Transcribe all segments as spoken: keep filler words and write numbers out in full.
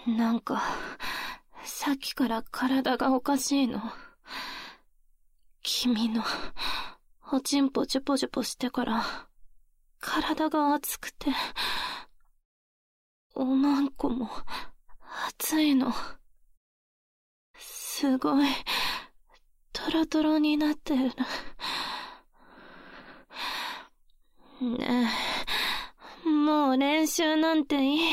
なんか、さっきから体がおかしいの。君の、おちんぽジュポジュポしてから、体が熱くて、おまんこも、熱いの。すごい、トロトロになってる。ねえ、もう練習なんていい。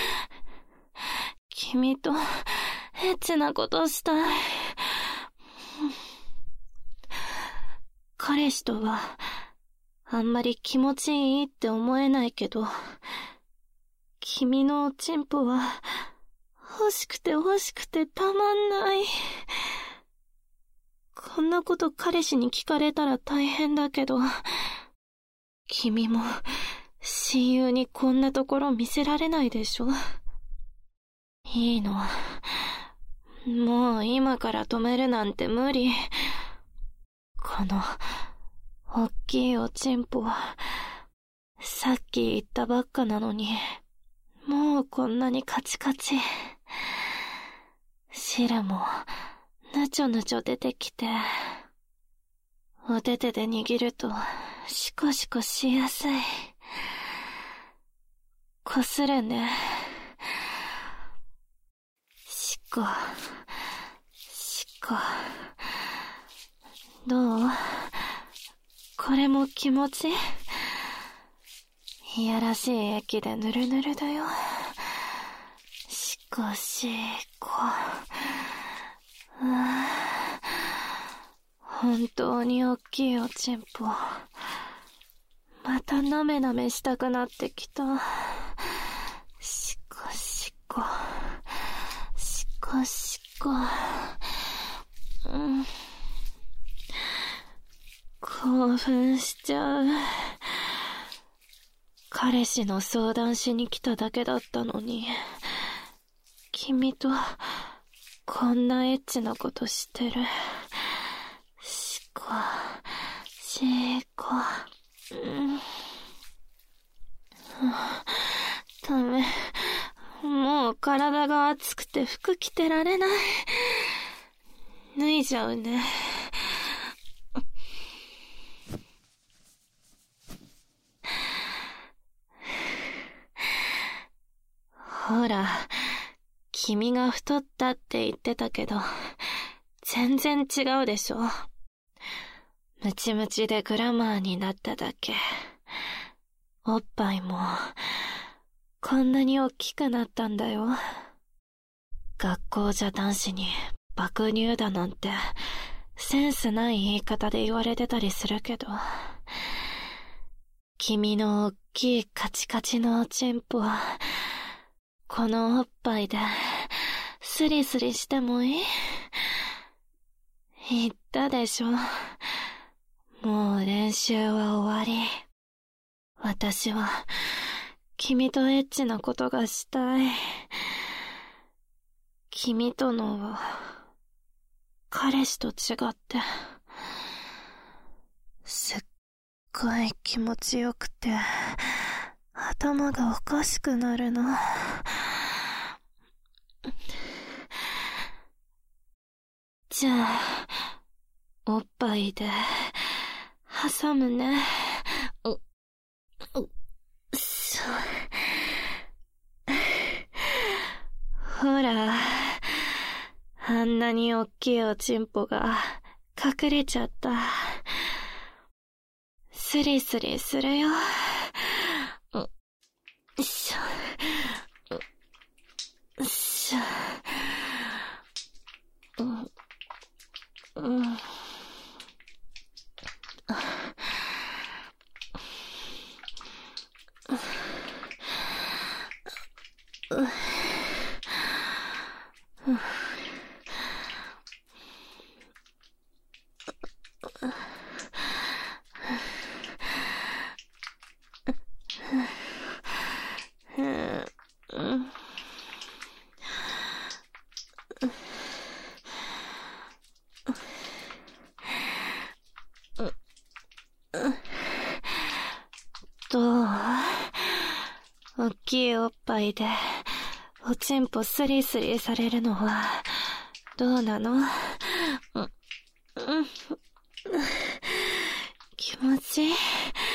君と、エッチなことしたい。彼氏とは、あんまり気持ちいいって思えないけど、君のおちんぽは、欲しくて欲しくてたまんない。こんなこと彼氏に聞かれたら大変だけど、君も親友にこんなところ見せられないでしょ。いいの。もう今から止めるなんて無理。この、おっきいおちんぽは、さっき言ったばっかなのに、もうこんなにカチカチ。汁も、ぬちょぬちょ出てきて、お手手で握ると、シコシコしやすい。こするね。シコ、シコ。どう？これも気持ち？いやらしい液でぬるぬるだよ。シコシコ。うわ本当におっきいおちんぽ。またなめなめしたくなってきた。シコシコ。シコシコ。うん。興奮しちゃう。彼氏の相談しに来ただけだったのに、君とこんなエッチなことしてる。シコ、シコ、うん。ダメ。もう体が熱くて服着てられない。脱いじゃうね。ほら、君が太ったって言ってたけど、全然違うでしょ。ムチムチでグラマーになっただけ。おっぱいも、こんなに大きくなったんだよ。学校じゃ男子に爆乳だなんて、センスない言い方で言われてたりするけど、君の大きいカチカチのおちんぽは、このおっぱいで、スリスリしてもいい？言ったでしょ。もう練習は終わり。私は、君とエッチなことがしたい。君とのは、彼氏と違って、すっごい気持ちよくて、頭がおかしくなるの。じゃあ、おっぱいで、挟むね。う、う、そう。ほら、あんなにおっきいおちんぽが隠れちゃった。スリスリするよ。う、よいしょ。う、よいしょ。うん。うん。どう？おっきいおっぱいでおちんぽスリスリされるのは、どうなの？うん、うん、気持ちいい。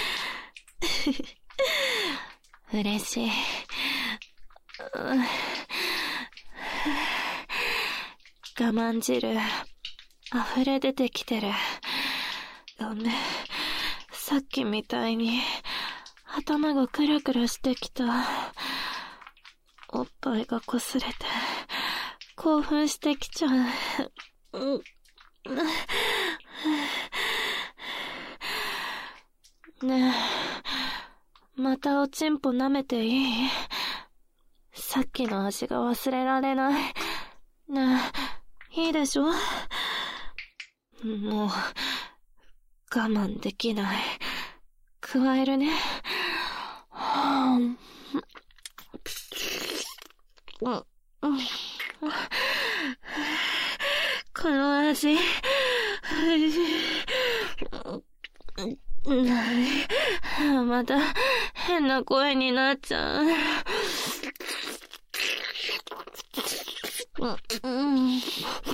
嬉しい。うん、我慢汁、溢れ出てきてる。ごめん。さっきみたいに、頭がクラクラしてきた。おっぱいが擦れて、興奮してきちゃう。うん、ねえ、またおちんぽ舐めていい？さっきの味が忘れられない。ねえ、いいでしょ？もう、我慢できない。加えるね。うん、うん、この味、また変な声になっちゃう。うん、うん、うん、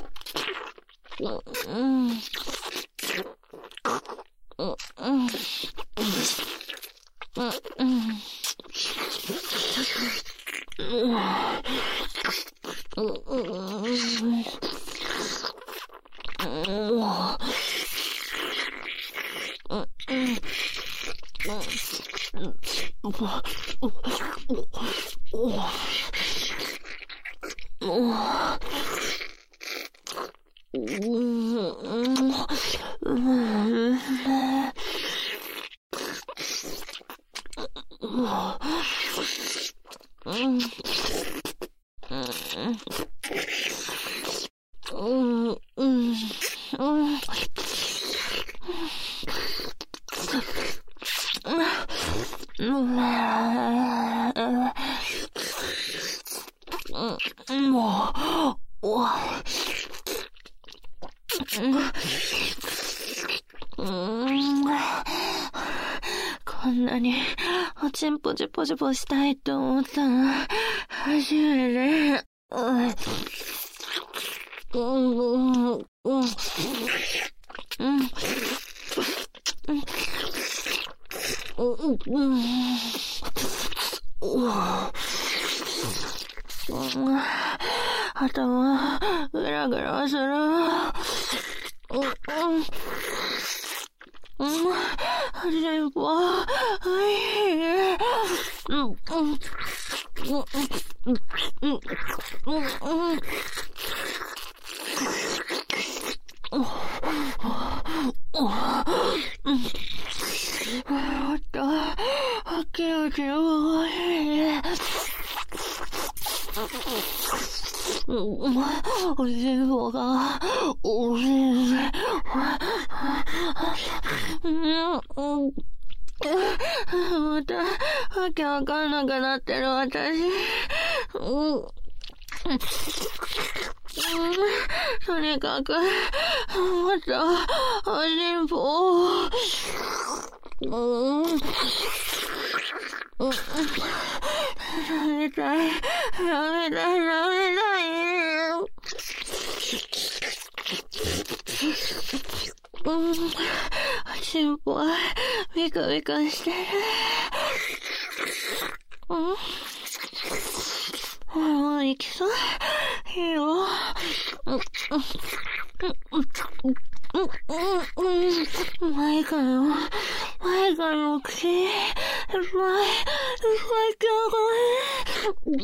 うん、うん。こんなにおちんぽじぽじぽしたいと思ったの初めて。うんうんうんうん頭グラグラする。うんうん、全部は、はい、うん、うん、うん、うん、うん、うん、あった、気持ちよい。おしんぼが、おしんぼ。また、わけわかんなくなってる私。うん、とにかく、また、おしんぼを。うん。やめたい。やめたい、やめたい。うん。おしんぼは、ビクビクしてる。うん。もう行きそう。いいよ。うん。マイカの、マイカの口、マイ、マイカの、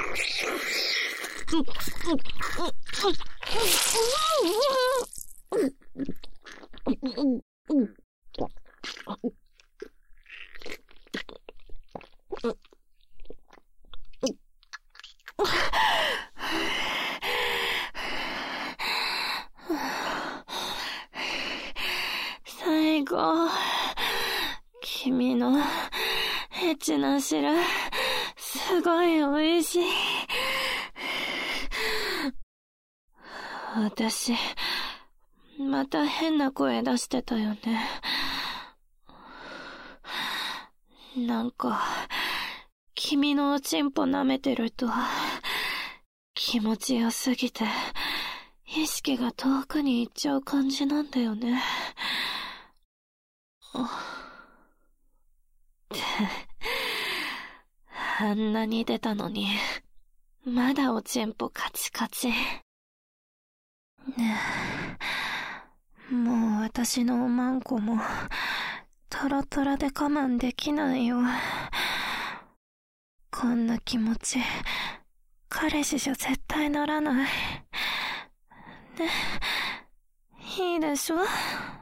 最後、君のエッチな汁、すごい美味しい。私、また変な声出してたよね。なんか、君のおちんぽ舐めてると、 気持ちよすぎて、意識が遠くに行っちゃう感じなんだよね。ってあんなに出たのに、まだおちんぽカチカチ。ねえ、もう私のおまんこも、トロトロで我慢できないよ。こんな気持ち、彼氏じゃ絶対ならない。ね、いいでしょ？